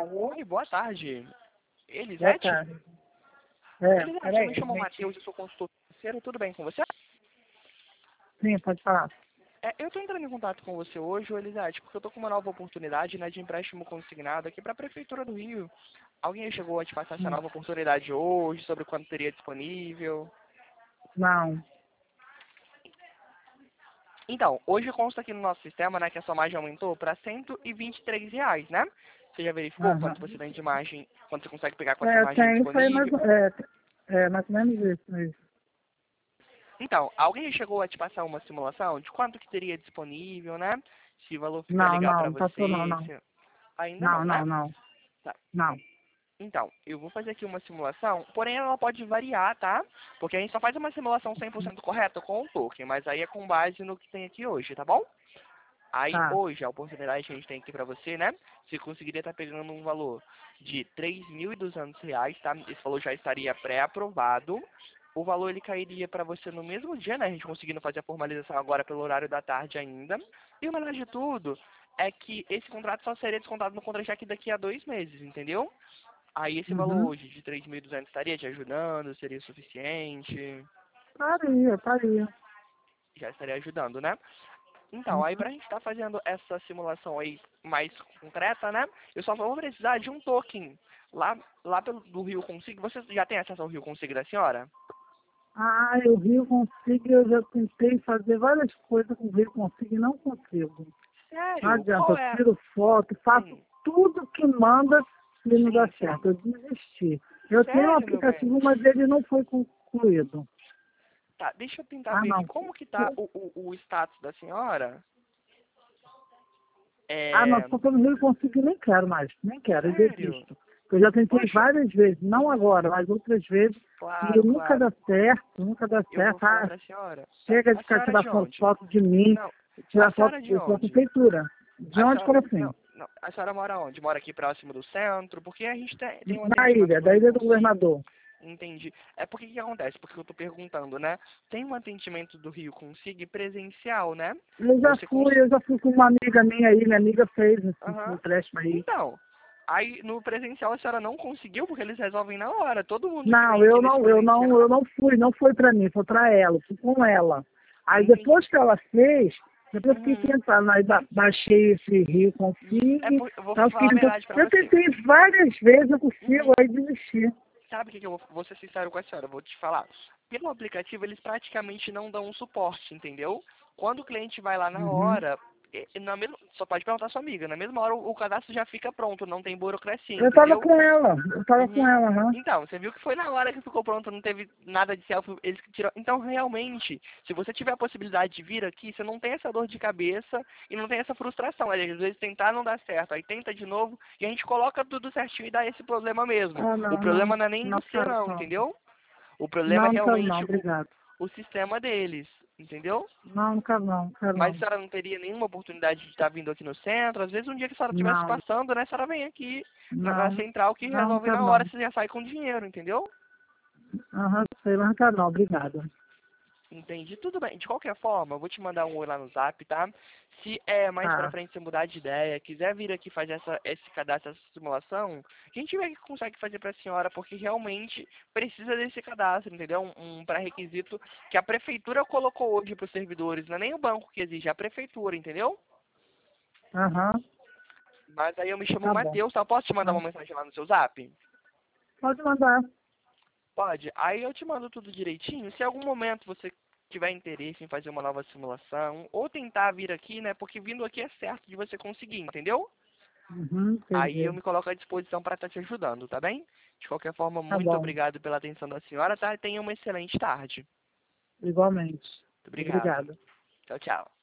Oi, boa tarde. Boa Elisete? tarde. Elisete, eu Peraí. me chamo Matheus, eu sou consultor financeiro, tudo bem com você? Sim, pode falar. Eu estou entrando em contato com você hoje, Elisete, porque eu estou com uma nova oportunidade, né, de empréstimo consignado aqui para a Prefeitura do Rio. Alguém chegou a te passar essa nova oportunidade hoje, sobre quando teria disponível? Não. Então, hoje consta aqui no nosso sistema, né, que a sua margem aumentou para R$ 123, né? Você já verificou Aham. quanto você tem de margem, quanto você consegue pegar com essa margem Tem, foi mais, disponível? mais ou menos isso. Então, alguém chegou a te passar uma simulação de quanto que teria disponível, né? Se o valor fica Não, legal para não passou não, você, não. ainda Não, não, né? não, não. Tá. Não. Então, eu vou fazer aqui uma simulação, porém ela pode variar, tá? Porque a gente só faz uma simulação 100% correta com o token, mas aí é com base no que tem aqui hoje, tá bom? Aí Tá. hoje, a oportunidade que a gente tem aqui pra você, né? Você conseguiria estar pegando um valor de R$ 3.200, tá? Esse valor já estaria pré-aprovado. O valor ele cairia para você no mesmo dia, né? A gente conseguindo fazer a formalização agora pelo horário da tarde ainda. E o melhor de tudo é que esse contrato só seria descontado no contra-cheque daqui a 2 meses, entendeu? Aí esse valor Uhum. hoje de 3.200 estaria te ajudando, seria suficiente, Paria. já estaria ajudando, né? Então, aí Uhum. pra gente estar fazendo essa simulação aí mais concreta, né? Eu só vou precisar de um token lá do Rio Consig. Você já tem acesso ao Rio Consig da senhora? O Rio Consigo, eu já tentei fazer várias coisas com o Rio Consigo e não consigo. Não Sério? adianta, Qual eu é? tiro foto, faço Sim, tudo que manda e não dá sim, sim. certo. Eu desisti. Eu tenho um Sério, meu bem? aplicativo, mas ele não foi concluído. Tá, deixa eu tentar Ah, ver aqui não. como que tá o status da senhora. Não, É, porque eu não consigo nem quero mais. Nem quero, eu sério? desisto. Eu já tentei Poxa, várias vezes, não agora, mas outras vezes, e claro, nunca dá claro. certo, nunca dá Eu vou certo. falar pra senhora. Chega de A ficar senhora é tirar de onde? foto de mim, Não, a tirar foto senhora é de eu sou onde? prefeitura. De A onde, senhora, como assim? não, não, a senhora mora onde? Mora aqui próximo do centro? Porque a gente tem um Na atendimento ilha, do da Rio Ilha do Consigo. Governador. Entendi. É porque que acontece? Porque eu tô perguntando, né? Tem um atendimento do Rio Consigo presencial, né? Você Eu já fui com uma amiga minha aí, minha amiga fez esse Aham. empréstimo aí. Então, aí no presencial a senhora não conseguiu porque eles resolvem na hora. Todo mundo que Não, vem aqui nesse eu presencial. não fui, não foi pra mim, foi pra ela, fui com ela. Aí Entendi. depois que ela fez, depois fiquei Uhum. tentando, aí baixei esse Rio Consigo, Eu vou eu fiquei falar a tentando, verdade pra eu você. tentei várias vezes, eu consigo, Uhum. aí desisti. Sabe o que eu vou ser sincero com a senhora? Eu vou te falar. Pelo aplicativo, eles praticamente não dão um suporte, entendeu? Quando o cliente vai lá na Uhum. hora, só pode perguntar à sua amiga, na mesma hora o cadastro já fica pronto, não tem burocracia, Eu tava entendeu? com ela, Uhum. aham. Então, você viu que foi na hora que ficou pronto, não teve nada de selfie, eles que tiram. Então, realmente, se você tiver a possibilidade de vir aqui, você não tem essa dor de cabeça e não tem essa frustração. Às vezes tentar não dá certo, aí tenta de novo e a gente coloca tudo certinho e dá esse problema mesmo. O problema não é nem Não você quero não, não. entendeu? O problema é Não quero não, realmente obrigado. o sistema deles, entendeu? Não quero não, quero Mas a não. senhora não teria nenhuma oportunidade de estar vindo aqui no centro. Às vezes um dia que a senhora estivesse Não, passando, né, a senhora vem aqui na não, central que não resolve quero na hora, não. você já sai com dinheiro, entendeu? Aham, sei, mas não quero não, obrigada. Entendi. Tudo bem. De qualquer forma, eu vou te mandar um oi lá no Zap, tá? Se é mais pra Tá. frente você mudar de ideia, quiser vir aqui fazer esse cadastro, essa simulação, a gente vê que consegue fazer pra senhora, porque realmente precisa desse cadastro, entendeu? Um pré-requisito que a prefeitura colocou hoje pros servidores, não é nem o banco que exige, é a prefeitura, entendeu? Aham, Mas aí eu me chamo tá bom. Matheus, tá? Posso te mandar Ah, uma mensagem lá no seu Zap? pode mandar. Pode. Aí eu te mando tudo direitinho. Se em algum momento você tiver interesse em fazer uma nova simulação, ou tentar vir aqui, né? Porque vindo aqui é certo de você conseguir, entendeu? Aí eu Entendi. me coloco à disposição para estar te ajudando, tá bem? De qualquer forma, Tá muito bom, obrigado pela atenção da senhora, tá? Tenha uma excelente tarde. igualmente. Muito obrigado. Obrigada. Tchau, tchau.